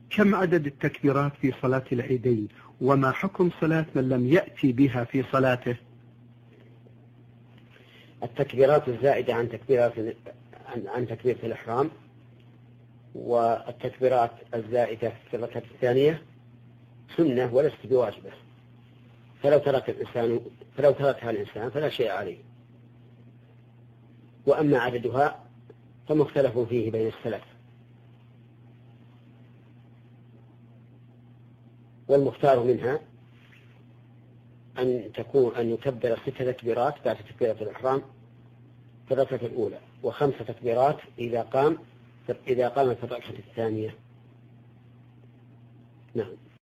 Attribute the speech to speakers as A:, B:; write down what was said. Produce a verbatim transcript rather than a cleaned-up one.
A: كم عدد التكبيرات في صلاة العيدين؟ وما حكم صلاة من لم يأتي بها في صلاته؟
B: التكبيرات الزائدة عن تكبيرات عن تكبيرة الإحرام والتكبيرات الزائدة في الركعة الثانية سنة وليست بواجبة، فلو ترك الإنسان فلو تركها الإنسان فلا شيء عليه. وأما عددها فمختلف فيه بين السلف، والمختار منها أن تكون أن يكبر ست تكبيرات بعد تكبيرة الإحرام في الركعة الأولى، وخمس تكبيرات إذا قام إذا قام في الركعة الثانية. نعم.